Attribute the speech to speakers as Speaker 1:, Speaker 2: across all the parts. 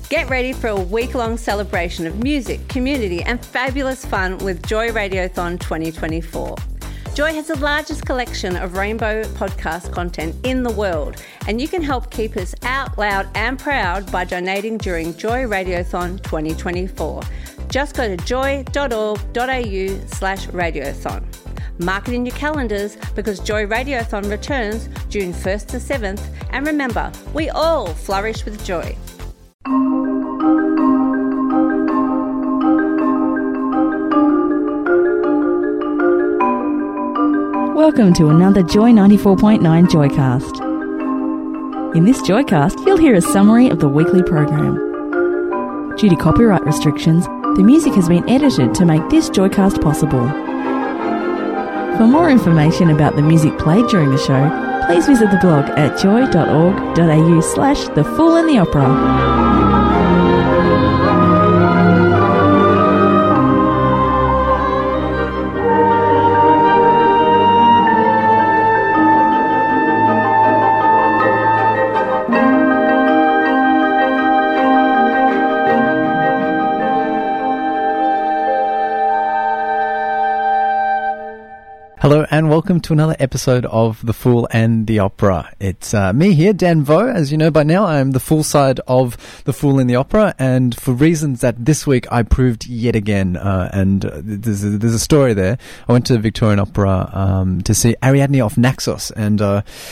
Speaker 1: Get ready for a week-long celebration of music, community and fabulous fun with Joy Radiothon 2024. Joy has the largest collection of rainbow podcast content in the world, and you can help keep us out loud and proud by donating during Joy Radiothon 2024. Just go to joy.org.au/radiothon. Mark it in your calendars because Joy Radiothon returns June 1st to 7th, and remember, we all flourish with joy.
Speaker 2: Welcome to another Joy 94.9 Joycast. In this Joycast, you'll hear a summary of the weekly program. Due to copyright restrictions, the music has been edited to make this Joycast possible. For more information about the music played during the show, please visit the blog at joy.org.au/The Fool and the Opera.
Speaker 3: Hello and welcome to another episode of The Fool and the Opera. It's me here, Dan Vo. As you know by now, I am the Fool side of The Fool and the Opera, and for reasons that this week I proved yet again, and there's a story there. I went to the Victorian Opera to see Ariadne of Naxos, and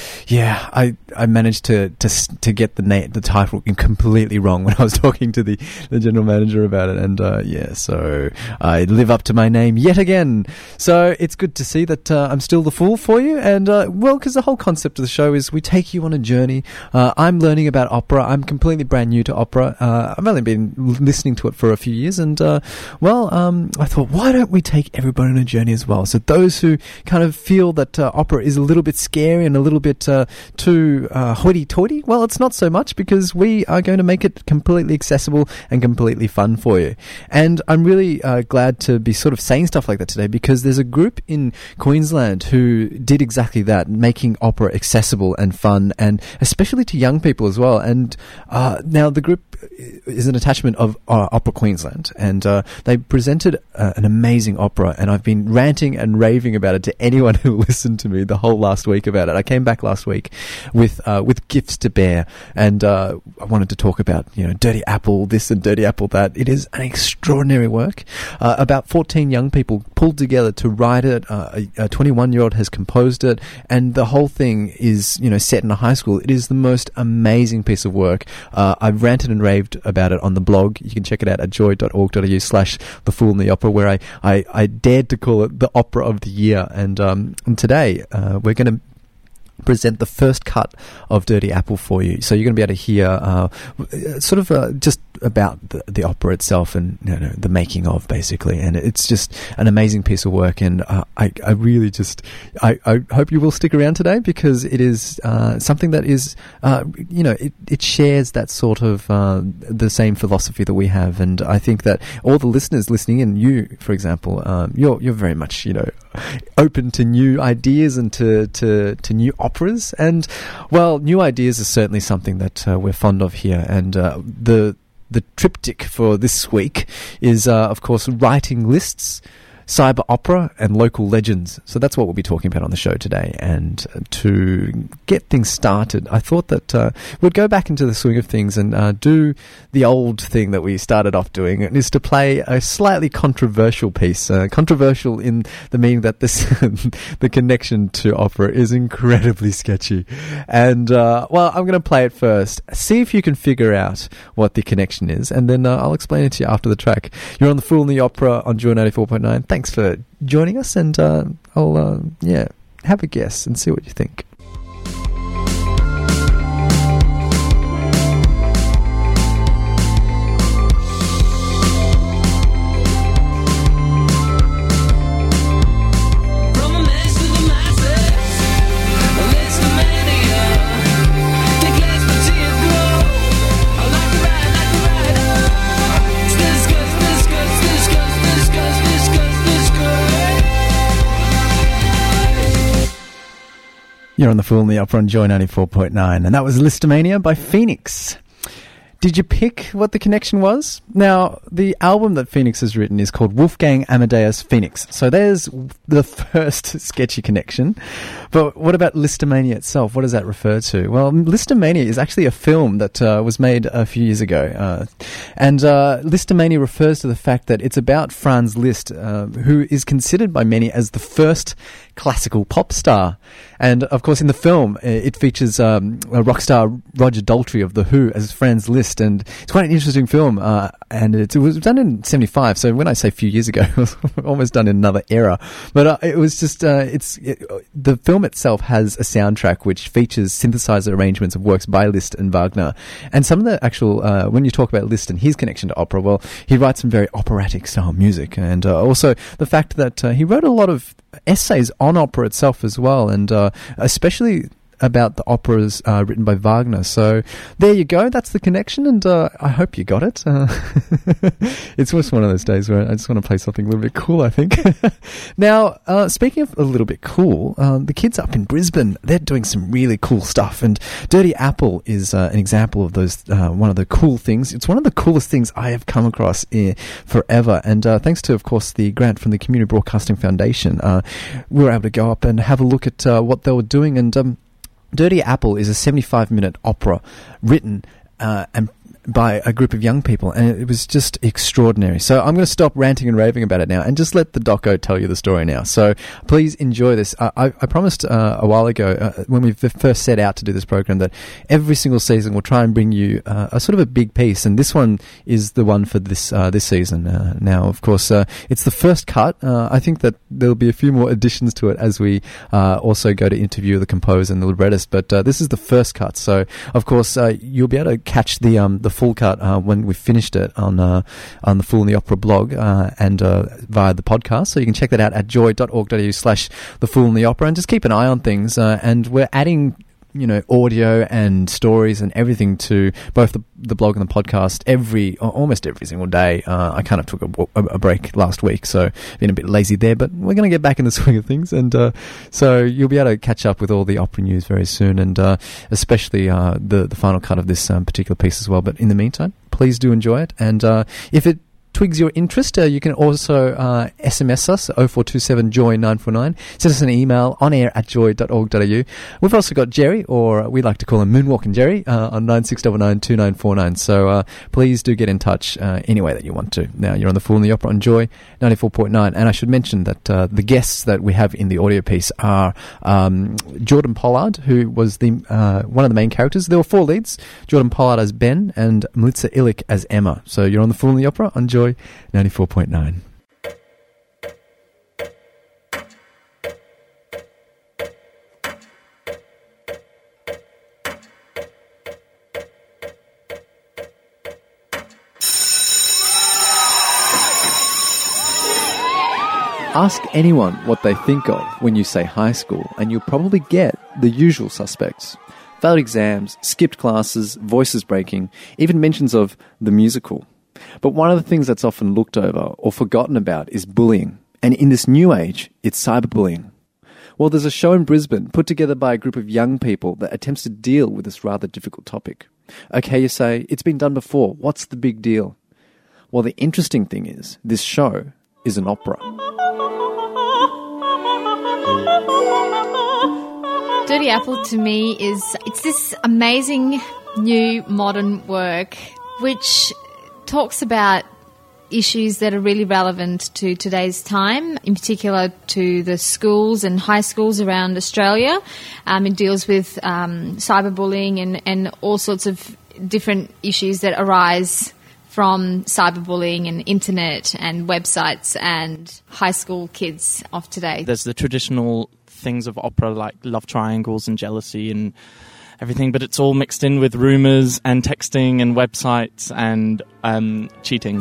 Speaker 3: I managed to get the title completely wrong when I was talking to the general manager about it, and so I live up to my name yet again. So it's good to see that I'm still the fool for you, and because the whole concept of the show is we take you on a journey. I'm learning about opera. I'm completely brand new to opera. I've only been listening to it for a few years, and I thought, why don't we take everybody on a journey as well? So those who kind of feel that opera is a little bit scary and a little bit too hoity-toity, well, it's not so much, because we are going to make it completely accessible and completely fun for you. And I'm really glad to be sort of saying stuff like that today, because there's a group in Queensland who did exactly that, making opera accessible and fun, and especially to young people as well. And now the group is an attachment of Opera Queensland, and they presented an amazing opera, and I've been ranting and raving about it to anyone who listened to me the whole last week about it. I came back last week with Gifts to Bear, and I wanted to talk about, Dirty Apple this and Dirty Apple that. It is an extraordinary work. About 14 young people pulled together to write it. A 21-year-old has composed it, and the whole thing is, set in a high school. It is the most amazing piece of work. I've ranted and raved about it on the blog. You can check it out at joy.org.au/The Fool and the Opera, where I dared to call it the Opera of the Year. And today we're going to present the first cut of Dirty Apple for you. So you're going to be able to hear just about the opera itself and the making of, basically. And it's just an amazing piece of work, and I really just I hope you will stick around today, because it is something that is it shares that sort of the same philosophy that we have. And I think that all the listeners listening in, you for example, you're very much open to new ideas and to new operas, and well, new ideas is certainly something that we're fond of here. And the triptych for this week is, of course, writing lists, cyber opera, and local legends. So that's what we'll be talking about on the show today. And to get things started, I thought that we'd go back into the swing of things and do the old thing that we started off doing, and is to play a slightly controversial piece. Controversial in the meaning that the connection to opera is incredibly sketchy. And, I'm going to play it first. See if you can figure out what the connection is, and then I'll explain it to you after the track. You're on The Fool and the Opera on Joy 94.9. Thanks for joining us, and I'll have a guess and see what you think. You're on The Fool and the Opera on Joy 94.9, and that was Listomania by Phoenix. Did you pick what the connection was? Now, the album that Phoenix has written is called Wolfgang Amadeus Phoenix. So there's the first sketchy connection. But what about Listomania itself? What does that refer to? Well, Listomania is actually a film that was made a few years ago. And Listomania refers to the fact that it's about Franz Liszt, who is considered by many as the first classical pop star. And, of course, in the film, it features a rock star Roger Daltrey of The Who as Franz Liszt. And it's quite an interesting film. And it was done in 75. So when I say a few years ago, it was almost done in another era. But it was just, the film itself has a soundtrack which features synthesizer arrangements of works by Liszt and Wagner. And some of the actual, when you talk about Liszt and his connection to opera, well, he writes some very operatic style music. And also the fact that he wrote a lot of essays on opera itself as well, and especially about the operas written by Wagner. So there you go. That's the connection, and I hope you got it. It's just one of those days where I just want to play something a little bit cool, I think. Now, speaking of a little bit cool, the kids up in Brisbane, they're doing some really cool stuff, and Dirty Apple is an example of those, one of the cool things. It's one of the coolest things I have come across forever, and thanks to, of course, the grant from the Community Broadcasting Foundation, we were able to go up and have a look at what they were doing, and Dirty Apple is a 75-minute opera written and by a group of young people, and it was just extraordinary. So I'm going to stop ranting and raving about it now and just let the doco tell you the story now. So please enjoy this. I promised a while ago when we first set out to do this program that every single season we'll try and bring you a sort of a big piece, and this one is the one for this season. Now, of course, it's the first cut. I think that there'll be a few more additions to it as we also go to interview the composer and the librettist, but this is the first cut. So, of course, you'll be able to catch the full cut when we finished it on the Fool in the Opera blog and via the podcast. So you can check that out at joy.org.au/The Fool in the Opera, and just keep an eye on things. And we're adding audio and stories and everything to both the blog and the podcast almost every single day. I kind of took a break last week, so been a bit lazy there, but we're going to get back in the swing of things, and so you'll be able to catch up with all the opera news very soon, and especially the final cut of this particular piece as well. But in the meantime, please do enjoy it, and if it twigs your interest, you can also SMS us 0427 Joy 949. Send us an email on air at joy.org.au. We've also got Jerry, or we like to call him Moonwalking Jerry, on 9699 2949. So please do get in touch any way that you want to. Now, you're on the Fool in the Opera on Joy 94.9, and I should mention that the guests that we have in the audio piece are Jordan Pollard, who was the one of the main characters. There were 4 leads: Jordan Pollard as Ben and Melissa Illick as Emma. So you're on the Fool in the Opera on Joy 94.9. Ask anyone what they think of when you say high school, and you'll probably get the usual suspects. Failed exams, skipped classes, voices breaking, even mentions of the musical. But one of the things that's often looked over or forgotten about is bullying. And in this new age, it's cyberbullying. Well, there's a show in Brisbane put together by a group of young people that attempts to deal with this rather difficult topic. Okay, you say, it's been done before. What's the big deal? Well, the interesting thing is, this show is an opera.
Speaker 4: Dirty Apple to me it's this amazing new modern work which talks about issues that are really relevant to today's time, in particular to the schools and high schools around Australia. It deals with cyberbullying and all sorts of different issues that arise from cyberbullying and internet and websites and high school kids of today.
Speaker 5: There's the traditional things of opera like love triangles and jealousy and everything, but it's all mixed in with rumours and texting and websites and cheating.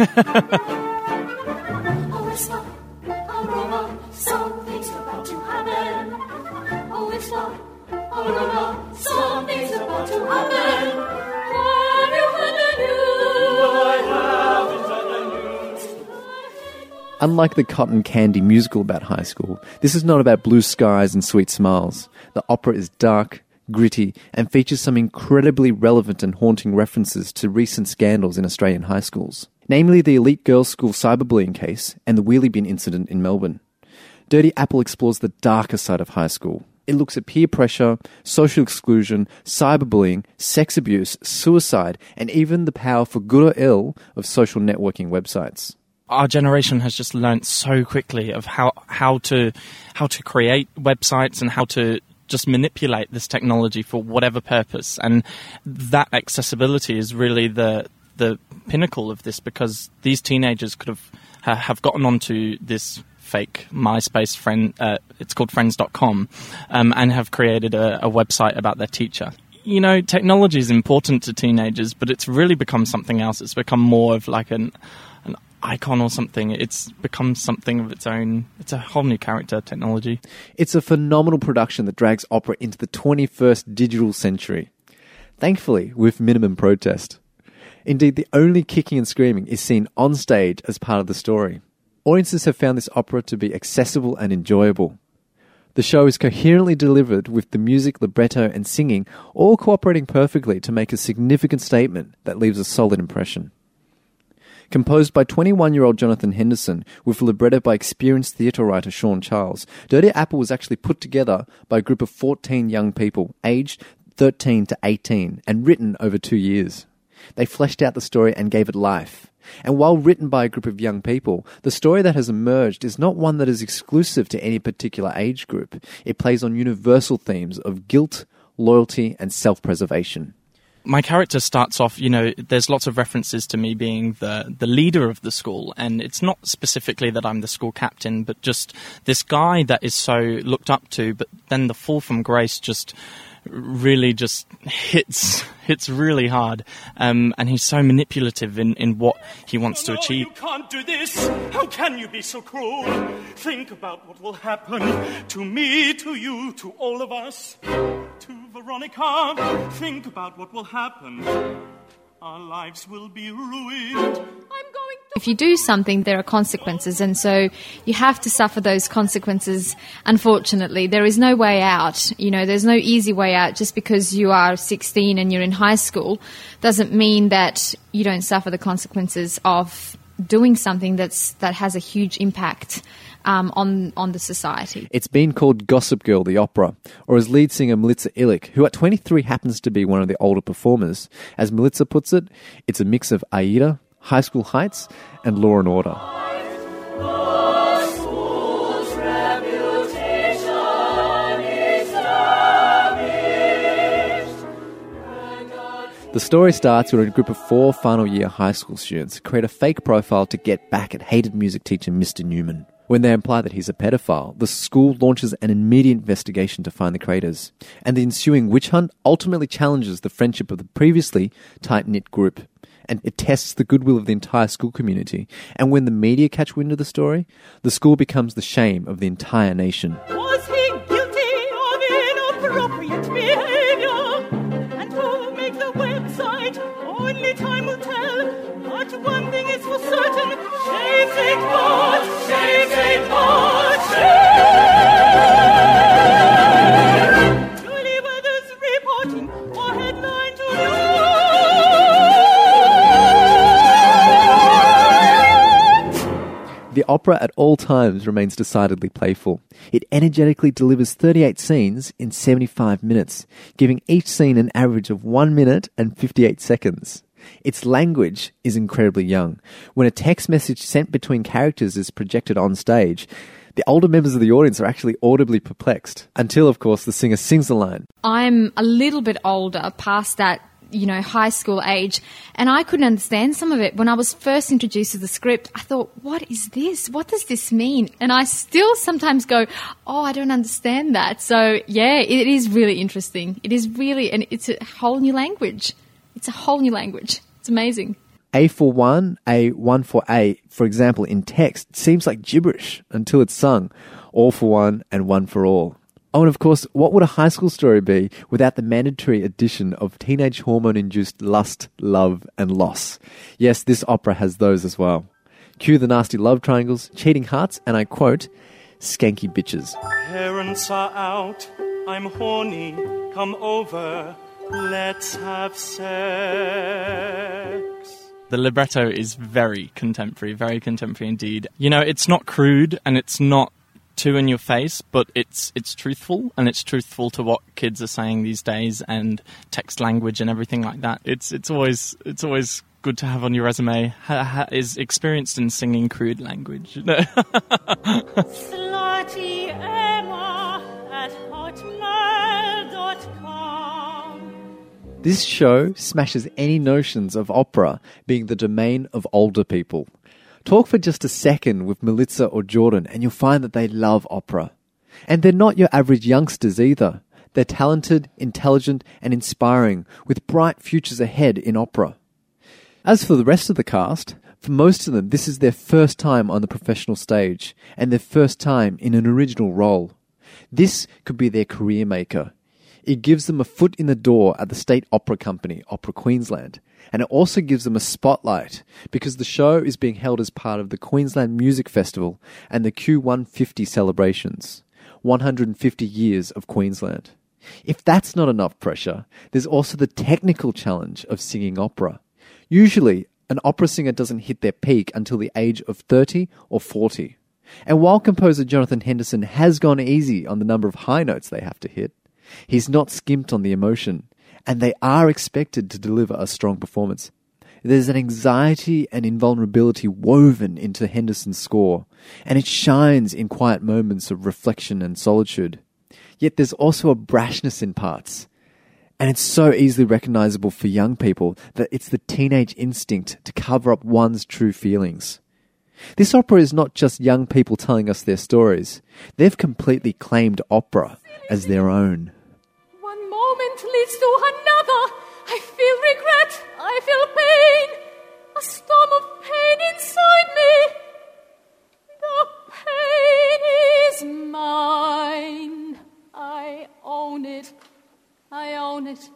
Speaker 3: Unlike the cotton candy musical about high school, this is not about blue skies and sweet smiles. The opera is dark, gritty, and features some incredibly relevant and haunting references to recent scandals in Australian high schools, namely the elite girls' school cyberbullying case and the wheelie bin incident in Melbourne. Dirty Apple explores the darker side of high school. It looks at peer pressure, social exclusion, cyberbullying, sex abuse, suicide, and even the power for good or ill of social networking websites.
Speaker 5: Our generation has just learnt so quickly of how to create websites and how to just manipulate this technology for whatever purpose. And that accessibility is really the pinnacle of this, because these teenagers could have gotten onto this fake MySpace friend, it's called friends.com, and have created a website about their teacher. You know, technology is important to teenagers, but it's really become something else. It's become more of like an icon or something. It's become something of its own. It's a whole new character, technology.
Speaker 3: It's a phenomenal production that drags opera into the 21st digital century. Thankfully, with minimum protest. Indeed, the only kicking and screaming is seen on stage as part of the story. Audiences have found this opera to be accessible and enjoyable. The show is coherently delivered, with the music, libretto and singing all cooperating perfectly to make a significant statement that leaves a solid impression. Composed by 21-year-old Jonathan Henderson, with libretto by experienced theatre writer Sean Charles, Dirty Apple was actually put together by a group of 14 young people, aged 13 to 18, and written over 2 years. They fleshed out the story and gave it life. And while written by a group of young people, the story that has emerged is not one that is exclusive to any particular age group. It plays on universal themes of guilt, loyalty, and self-preservation.
Speaker 5: My character starts off, you know, there's lots of references to me being the leader of the school, and it's not specifically that I'm the school captain, but just this guy that is so looked up to, but then the fall from grace just really just hits really hard, and he's so manipulative in what he wants to achieve.
Speaker 6: You can't do this. How can you be so cruel? Think about what will happen to me, to you, to all of us. To Veronica, think about what will happen. Our lives will be ruined.
Speaker 4: If you do something, there are consequences, and so you have to suffer those consequences. Unfortunately, there is no way out. You know, there's no easy way out. Just because you are 16 and you're in high school doesn't mean that you don't suffer the consequences of doing something that has a huge impact on the society.
Speaker 3: It's been called Gossip Girl, the opera, or as lead singer Melitza Illich, who at 23 happens to be one of the older performers. As Melitza puts it, it's a mix of Aida, High School Heights, and Law and Order. The story starts when a group of 4 final-year high school students create a fake profile to get back at hated music teacher Mr. Newman. When they imply that he's a pedophile, the school launches an immediate investigation to find the creators, and the ensuing witch hunt ultimately challenges the friendship of the previously tight-knit group, and it tests the goodwill of the entire school community. And when the media catch wind of the story, the school becomes the shame of the entire nation.
Speaker 6: Was he guilty of inappropriate behavior? And to make the website, only time will tell. But one thing is for certain, shame ain't much, shame ain't much, shame. Julie Weathers reporting for Headline to you.
Speaker 3: The opera at all times remains decidedly playful. It energetically delivers 38 scenes in 75 minutes, giving each scene an average of 1 minute and 58 seconds. Its language is incredibly young. When a text message sent between characters is projected on stage, the older members of the audience are actually audibly perplexed, until, of course, the singer sings the line.
Speaker 4: I'm a little bit older, past that, high school age, and I couldn't understand some of it. When I was first introduced to the script, I thought, what is this? What does this mean? And I still sometimes go, oh, I don't understand that. So, yeah, it is really interesting. It is really, and it's a whole new language. It's a whole new language. It's amazing.
Speaker 3: A for one, A, one for A, for example, in text, seems like gibberish until it's sung. All for one and one for all. Oh, and of course, what would a high school story be without the mandatory addition of teenage hormone-induced lust, love, and loss? Yes, this opera has those as well. Cue the nasty love triangles, cheating hearts, and I quote, skanky bitches.
Speaker 6: Parents are out I'm horny, come over, let's have sex.
Speaker 5: The libretto is very contemporary indeed. You know, it's not crude and it's not too in your face, but it's truthful, and it's truthful to what kids are saying these days and text language and everything like that. It's always good to have on your resume. Is experienced in singing crude language.
Speaker 7: Slutty Emma at hotmail.com.
Speaker 3: This show smashes any notions of opera being the domain of older people. Talk for just a second with Melissa or Jordan and you'll find that they love opera. And they're not your average youngsters either. They're talented, intelligent and inspiring with bright futures ahead in opera. As for the rest of the cast, for most of them this is their first time on the professional stage and their first time in an original role. This could be their career maker. It gives them a foot in the door at the State Opera Company, Opera Queensland, and it also gives them a spotlight because the show is being held as part of the Queensland Music Festival and the Q150 celebrations, 150 years of Queensland. If that's not enough pressure, there's also the technical challenge of singing opera. Usually, an opera singer doesn't hit their peak until the age of 30 or 40. And while composer Jonathan Henderson has gone easy on the number of high notes they have to hit, he's not skimped on the emotion, and they are expected to deliver a strong performance. There's an anxiety and invulnerability woven into Henderson's score, and it shines in quiet moments of reflection and solitude. Yet there's also a brashness in parts, and it's so easily recognizable for young people that it's the teenage instinct to cover up one's true feelings. This opera is not just young people telling us their stories. They've completely claimed opera as their own.
Speaker 7: One moment leads to another. I feel regret. I feel pain. A storm of pain inside me. The pain is mine. I own it. I own it.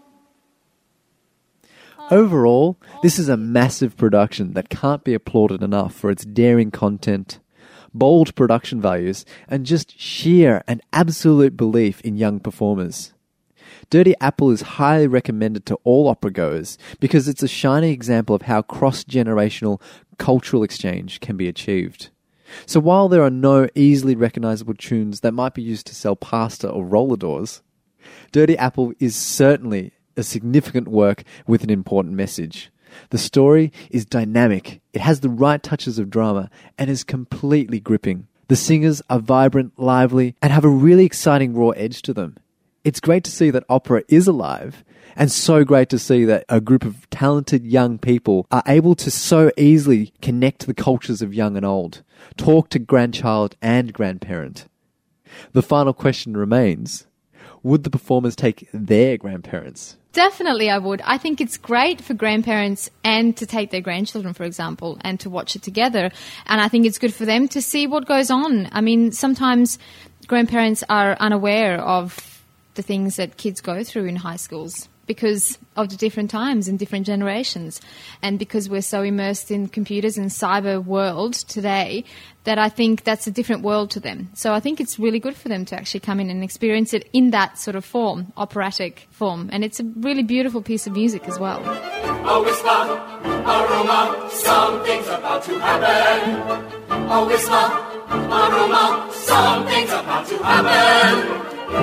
Speaker 3: Overall, this is a massive production that can't be applauded enough for its daring content, bold production values, and just sheer and absolute belief in young performers. Dirty Apple is highly recommended to all opera goers because it's a shining example of how cross-generational cultural exchange can be achieved. So while there are no easily recognizable tunes that might be used to sell pasta or roller doors, Dirty Apple is certainly a significant work with an important message. The story is dynamic, it has the right touches of drama, and is completely gripping. The singers are vibrant, lively, and have a really exciting raw edge to them. It's great to see that opera is alive, and so great to see that a group of talented young people are able to so easily connect to the cultures of young and old, talk to grandchild and grandparent. The final question remains, would the performers take their grandparents?
Speaker 4: Definitely I would. I think it's great for grandparents and to take their grandchildren, for example, and to watch it together. And I think it's good for them to see what goes on. I mean, sometimes grandparents are unaware of the things that kids go through in high schools because of the different times and different generations, and because we're so immersed in computers and cyber world today that I think that's a different world to them. So I think it's really good for them to actually come in and experience it in that sort of form, operatic form, and it's a really beautiful piece of music as well.
Speaker 8: A whisper, a rumour, something's about to happen. A whisper, a rumour, something's about to happen.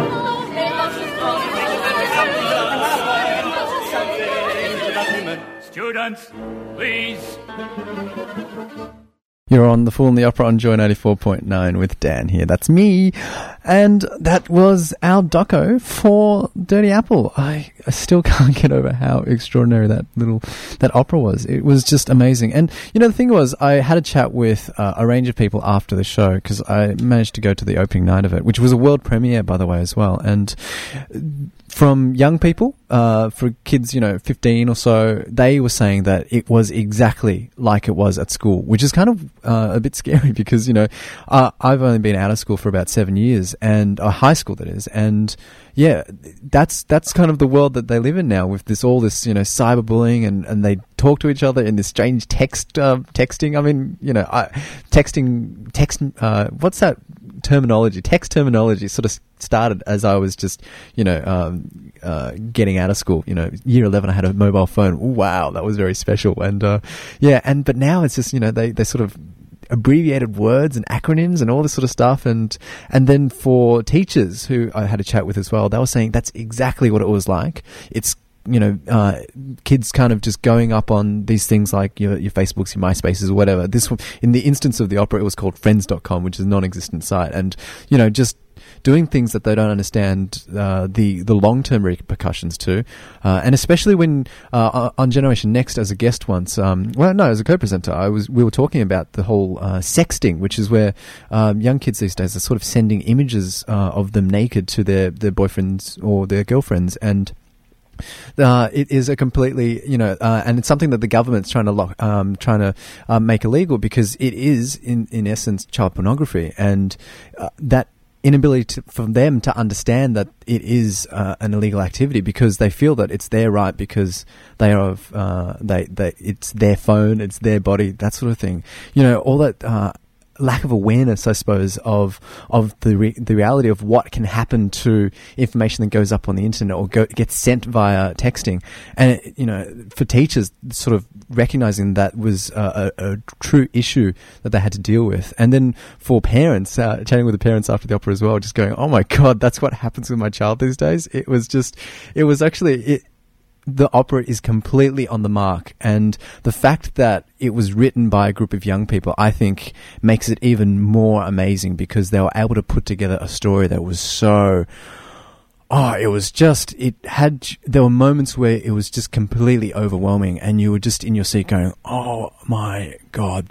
Speaker 6: Students, please.
Speaker 3: You're on The Fool and the Opera on Joy 94.9 with Dan here. That's me. And that was our doco for Dirty Apple. I still can't get over how extraordinary that opera was. It was just amazing. And, you know, the thing was, I had a chat with a range of people after the show because I managed to go to the opening night of it, which was a world premiere, by the way, as well. And from young people, for kids, 15 or so, they were saying that it was exactly like it was at school, which is kind of a bit scary because, I've only been out of school for about 7 years, and high school that is, and yeah, that's kind of the world that they live in now with all this cyberbullying, and they talk to each other in this strange texting. I mean, text. What's that terminology, text terminology sort of started as I was just, getting out of school. Year 11, I had a mobile phone. Ooh, wow, that was very special. And but now it's just, they sort of abbreviated words and acronyms and all this sort of stuff. And then for teachers who I had a chat with as well, they were saying that's exactly what it was like. It's, kids kind of just going up on these things like your Facebooks, your MySpaces, or whatever. This one, in the instance of the opera, it was called friends.com, which is a non-existent site. And, just doing things that they don't understand the long-term repercussions to. And especially when on Generation Next as a guest once, as a co-presenter, we were talking about the whole sexting, which is where young kids these days are sort of sending images of them naked to their boyfriends or their girlfriends. And it is a completely, and it's something that the government's trying to make illegal, because it is in essence child pornography, and that inability for them to understand that it is an illegal activity, because they feel that it's their right, because they are it's their phone, it's their body, that sort of thing. All that lack of awareness, I suppose, of the reality of what can happen to information that goes up on the internet or gets sent via texting. And, for teachers, sort of recognizing that was a true issue that they had to deal with. And then for parents, chatting with the parents after the opera as well, just going, oh my God, that's what happens with my child these days. The opera is completely on the mark, and the fact that it was written by a group of young people, I think, makes it even more amazing, because they were able to put together a story that was so... there were moments where it was just completely overwhelming, and you were just in your seat going, oh my God,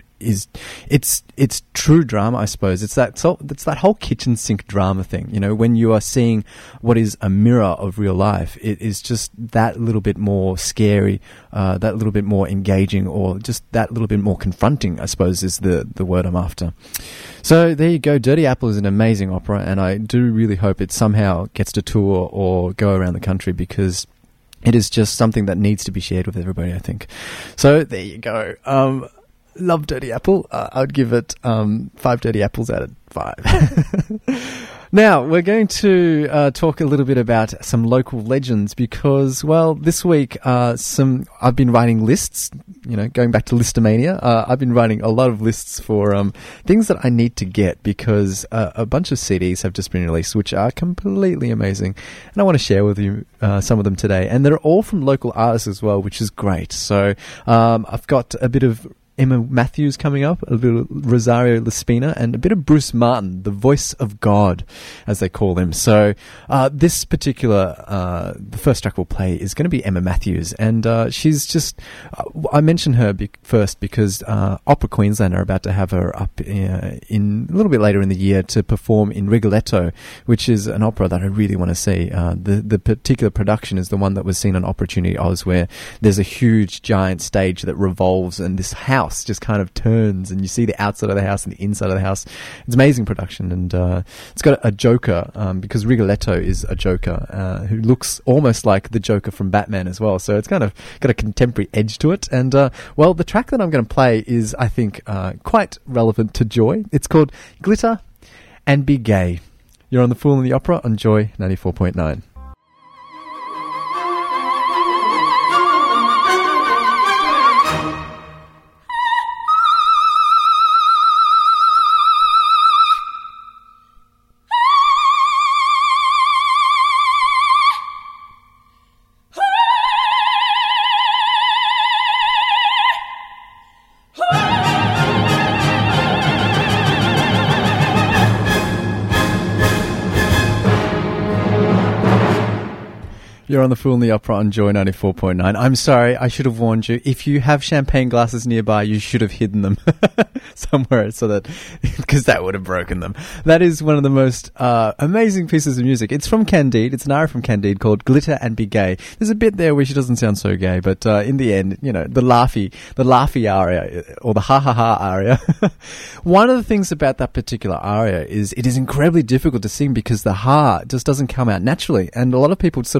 Speaker 3: it's true drama, I suppose. It's that whole kitchen sink drama thing. When you are seeing what is a mirror of real life, it is just that little bit more scary, that little bit more engaging, or just that little bit more confronting, I suppose, is the word I'm after. So there you go. Dirty Apple is an amazing opera, and I do really hope it somehow gets to tour or go around the country, because it is just something that needs to be shared with everybody, I think. So there you go. Love Dirty Apple. I'd give it 5 Dirty Apples out of 5. Now, we're going to talk a little bit about some local legends, because, this week I've been writing lists, going back to Listomania. I've been writing a lot of lists for things that I need to get, because a bunch of CDs have just been released, which are completely amazing. And I want to share with you some of them today. And they're all from local artists as well, which is great. So I've got a bit of Emma Matthews coming up, a little Rosario Laspina, and a bit of Bruce Martin, the voice of God, as they call him. So this particular, the first track we'll play is going to be Emma Matthews, and she's just, I mentioned her first because Opera Queensland are about to have her up in a little bit later in the year to perform in Rigoletto, which is an opera that I really want to see. The particular production is the one that was seen on Opportunity Oz, where there's a huge giant stage that revolves, and this house just kind of turns, and you see the outside of the house and the inside of the house. It's amazing production, and it's got a Joker, because Rigoletto is a Joker who looks almost like the Joker from Batman as well, so it's kind of got a contemporary edge to it. And the track that I'm going to play is, I think, quite relevant to Joy. It's called Glitter and Be Gay. You're on The Fool and the Opera on Joy 94.9. You're on The Fool and the Opera on Joy 94.9. I'm sorry, I should have warned you. If you have champagne glasses nearby, you should have hidden them somewhere, because that would have broken them. That is one of the most amazing pieces of music. It's from Candide. It's an aria from Candide called Glitter and Be Gay. There's a bit there where she doesn't sound so gay, but in the end, the laughy aria, or the ha-ha-ha aria. One of the things about that particular aria is it is incredibly difficult to sing, because the ha just doesn't come out naturally, and a lot of people sort of drop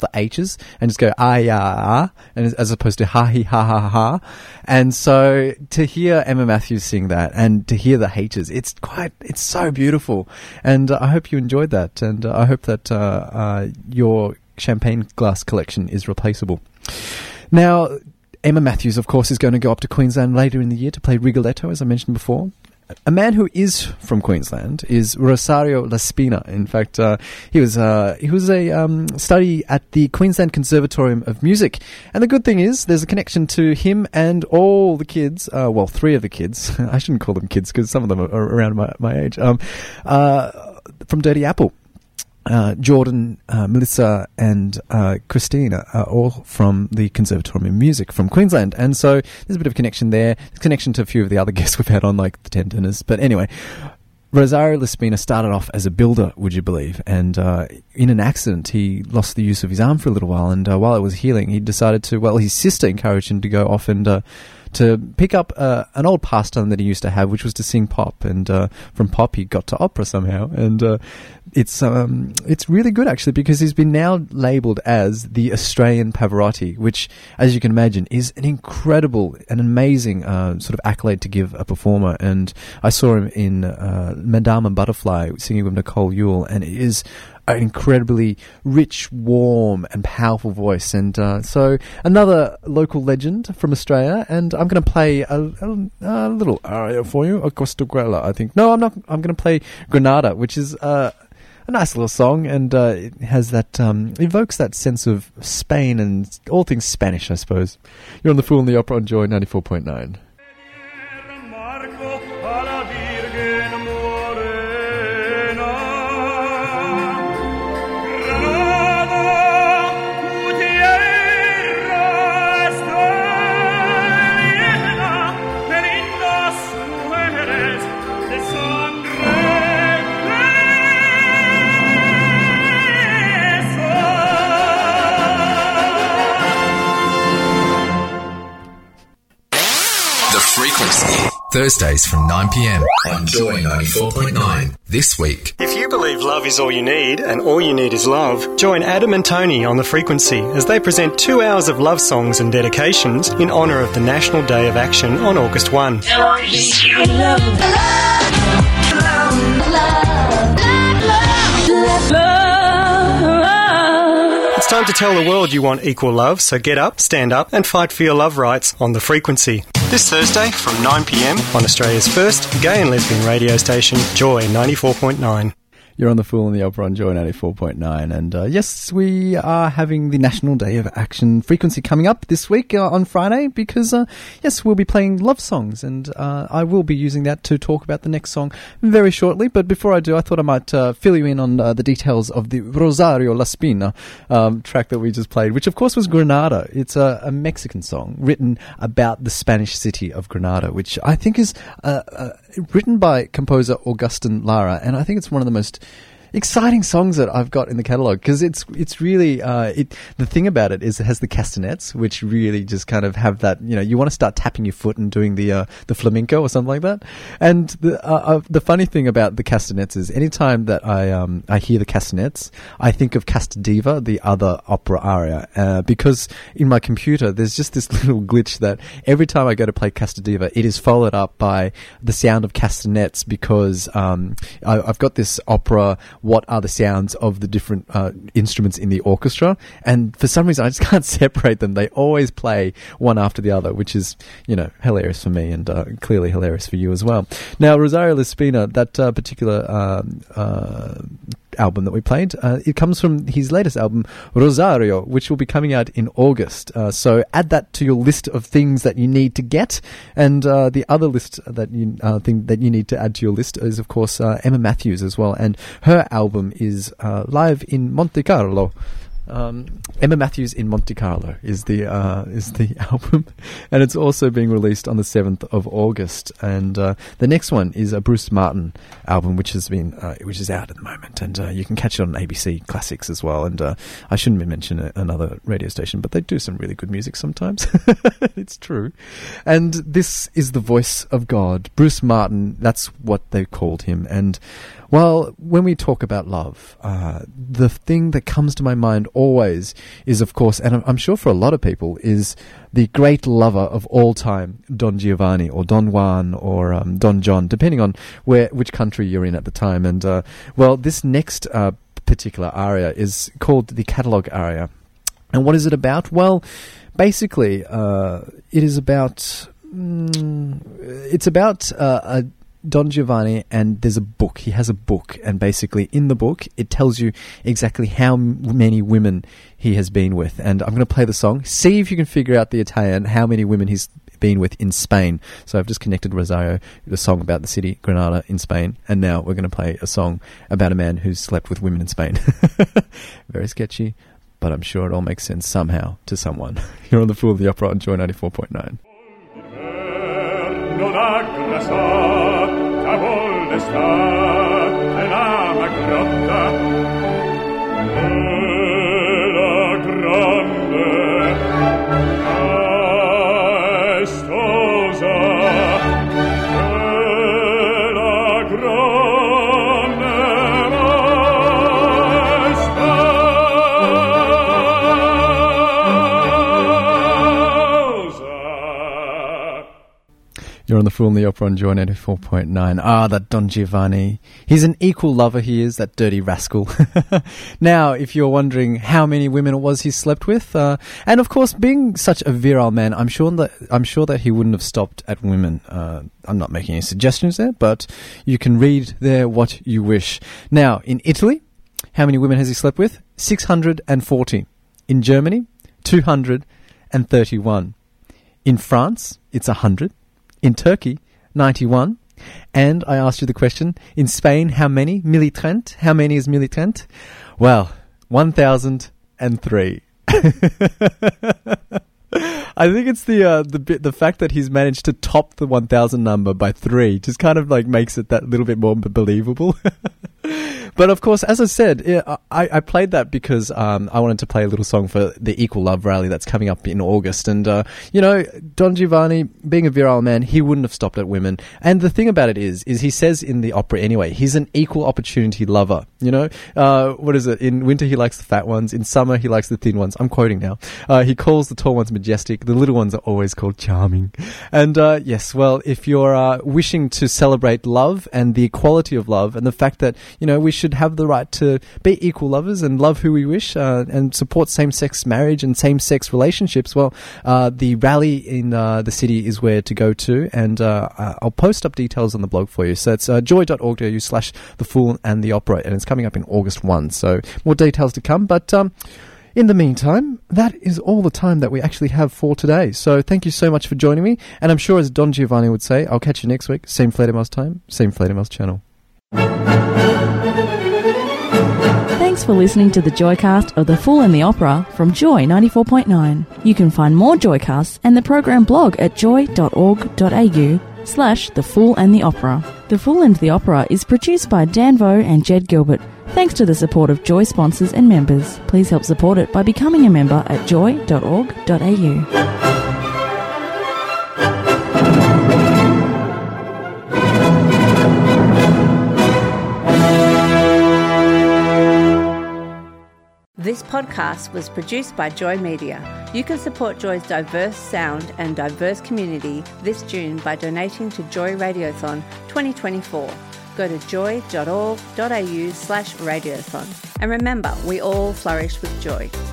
Speaker 3: the H's and just go ah, and as opposed to ha he ha ha ha. And so to hear Emma Matthews sing that and to hear the H's, it's so beautiful. And I hope you enjoyed that, and I hope that your champagne glass collection is replaceable. Now, Emma Matthews, of course, is going to go up to Queensland later in the year to play Rigoletto, as I mentioned before. A man who is from Queensland is Rosario Laspina. In fact, he was a study at the Queensland Conservatorium of Music. And the good thing is, there's a connection to him and all the kids. Well, 3 of the kids. I shouldn't call them kids because some of them are around my age. From Dirty Apple. Jordan, Melissa and Christina are all from the Conservatorium of Music from Queensland, and so there's a bit of connection there. There's connection to a few of the other guests we've had on, like the Ten Tenors. But anyway, Rosario Laspina started off as a builder, would you believe, and in an accident he lost the use of his arm for a little while, and while it was healing he decided to, his sister encouraged him to go off and to pick up an old pastime that he used to have, which was to sing pop, and from pop he got to opera somehow, and it's really good actually, because he's been now labelled as the Australian Pavarotti, which, as you can imagine, is an incredible, an amazing sort of accolade to give a performer. And I saw him in Madame and Butterfly singing with Nicole Yule, and it is an incredibly rich, warm and powerful voice. And so another local legend from Australia, and I'm going to play a little aria for you, Acostaguela, I think. No, I'm not. I'm going to play Granada, which is a nice little song, and it has that, evokes that sense of Spain and all things Spanish, I suppose. You're on The Fool and the Opera on Joy 94.9.
Speaker 9: Thursdays from 9 p.m. on Joy 94.9. This week.
Speaker 10: If you believe love is all you need and all you need is love, join Adam and Tony on The Frequency as they present 2 hours of love songs and dedications in honour of the National Day of Action on August 1. It's time to tell the world you want equal love, so get up, stand up and fight for your love rights on The Frequency. This Thursday from 9 p.m. on Australia's first gay and lesbian radio station, Joy 94.9.
Speaker 3: You're on The Fool and the Opera on Joy 94.9, and yes, we are having the National Day of Action Frequency coming up this week on Friday, because yes, we'll be playing love songs, and I will be using that to talk about the next song very shortly. But before I do, I thought I might fill you in on the details of the Rosario Laspina track that we just played, which of course was Granada. It's a Mexican song written about the Spanish city of Granada, which I think is written by composer Agustin Lara, and I think it's one of the most exciting songs that I've got in the catalogue, because it's really the thing about it is it has the castanets, which really just kind of have that, you want to start tapping your foot and doing the flamenco or something like that. And the funny thing about the castanets is anytime that I hear the castanets, I think of Castadiva, the other opera aria, because in my computer there's just this little glitch that every time I go to play Castadiva, it is followed up by the sound of castanets, because I've got this opera, what are the sounds of the different instruments in the orchestra, and for some reason I just can't separate them. They always play one after the other, which is, hilarious for me, and clearly hilarious for you as well. Now, Rosario Laspina, that particular album that we played, it comes from his latest album, Rosario, which will be coming out in August. So add that to your list of things that you need to get. And the other list that you thing that you need to add to your list is, of course, Emma Matthews as well. And her album is live in Monte Carlo. Emma Matthews in Monte Carlo is the album, and it's also being released on the 7th of August. And the next one is a Bruce Martin album, which is out at the moment, and you can catch it on ABC Classics as well. And I shouldn't mention another radio station, but they do some really good music sometimes. It's true. And this is the voice of God, Bruce Martin. That's what they called him. And Well, when we talk about love, the thing that comes to my mind always is, of course, and I'm sure for a lot of people, is the great lover of all time, Don Giovanni or Don Juan or Don John, depending on which country you're in at the time. And, well, this next particular aria is called the Catalogue aria. And what is it about? Well, basically, it is about... it's about Don Giovanni, and there's a book. He has a book, and basically in the book it tells you exactly how many women he has been with. And I'm going to play the song. See if you can figure out the Italian, how many women he's been with in Spain. So I've just connected Rosario, the song about the city Granada in Spain, and now we're going to play a song about a man who's slept with women in Spain. Very sketchy, but I'm sure it all makes sense somehow to someone. You're on The Fool of the Opera on Joy 94.9.
Speaker 6: Non aggrassa, tavol d'estat, nella magrotta, e la grande maestosa, e la grande maestosa.
Speaker 3: You're on The Fool and the Opera on Joy 94.9. Ah, that Don Giovanni. He's an equal lover, he is, that dirty rascal. Now, if you're wondering how many women it was he slept with, and of course, being such a virile man, I'm sure that he wouldn't have stopped at women. I'm not making any suggestions there, but you can read there what you wish. Now, in Italy, how many women has he slept with? 640. In Germany, 231. In France, it's 100. In Turkey, 91. And I asked you the question, in Spain, how many? Militrent. How many is militrent? Well, 1,003. I think it's the fact that he's managed to top the 1,000 number by 3 just kind of like makes it that little bit more believable. But of course, as I said, I played that because I wanted to play a little song for the Equal Love Rally that's coming up in August. And, Don Giovanni, being a virile man, he wouldn't have stopped at women. And the thing about it is he says in the opera anyway, he's an equal opportunity lover. What is it? In winter, he likes the fat ones. In summer, he likes the thin ones. I'm quoting now. He calls the tall ones majestic. The little ones are always called charming. And, yes, well, if you're wishing to celebrate love and the equality of love and the fact that, we should have the right to be equal lovers and love who we wish and support same-sex marriage and same-sex relationships, well, the rally in the city is where to go to, and I'll post up details on the blog for you. So it's joy.org.au/The Fool and the Opera, and it's coming up in August 1, so more details to come. But in the meantime, that is all the time that we actually have for today. So thank you so much for joining me, and I'm sure, as Don Giovanni would say, I'll catch you next week. Same Fledermaus time, same Fledermaus channel.
Speaker 2: Thanks for listening to the Joycast of The Fool and the Opera from Joy 94.9. You can find more Joycasts and the program blog at joy.org.au/The Fool and the Opera. The Fool and the Opera is produced by Dan Vo and Jed Gilbert. Thanks to the support of Joy sponsors and members. Please help support it by becoming a member at joy.org.au.
Speaker 1: This podcast was produced by Joy Media. You can support Joy's diverse sound and diverse community this June by donating to Joy Radiothon 2024. Go to joy.org.au/radiothon. And remember, we all flourish with joy.